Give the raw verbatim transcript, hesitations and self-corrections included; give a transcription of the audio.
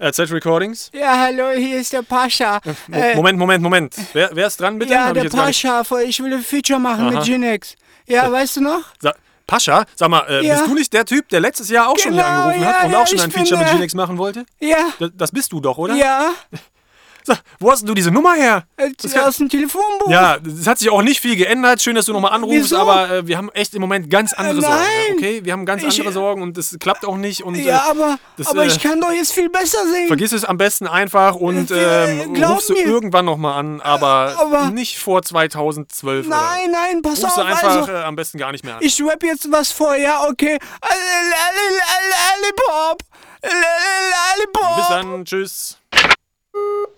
Äh, Z Recordings? Ja, hallo, hier ist der Pascha. Mo Moment, Moment, Moment. Wer, wer ist dran, bitte? Ja, Hab der ich jetzt gar nicht- Pascha, ich will ein Feature machen Aha. mit Ginex. Ja, weißt du noch? Sa Pascha, sag mal, äh, Ja. bist du nicht der Typ, der letztes Jahr auch schon hier Genau, angerufen ja, hat und ja, auch schon ich ein bin, Feature mit äh, Ginex machen wollte? Ja, Das, das bist du doch, oder? ja, Sag, wo hast denn du diese Nummer her? äh, Das kann- aus dem Telefonbuch. Ja, es hat sich auch nicht viel geändert. Schön, dass du nochmal anrufst, Wieso? aber äh, wir haben echt im Moment ganz andere Äh, Sorgen. nein. Okay, wir haben ganz Ich- andere Sorgen und es klappt auch nicht. Und, Ja, äh, aber, das, aber äh, ich kann doch jetzt viel besser singen. Vergiss es am besten einfach und Äh, ähm, glaub rufst du mir. irgendwann nochmal an, aber, Aber- nicht vor zweitausendzwölf. Nein, nein, pass Oder rufst auf, du einfach also, äh, am besten gar nicht mehr an. ich rap jetzt was vor, ja, okay. Lollipop, Bis Lollipop. dann, tschüss.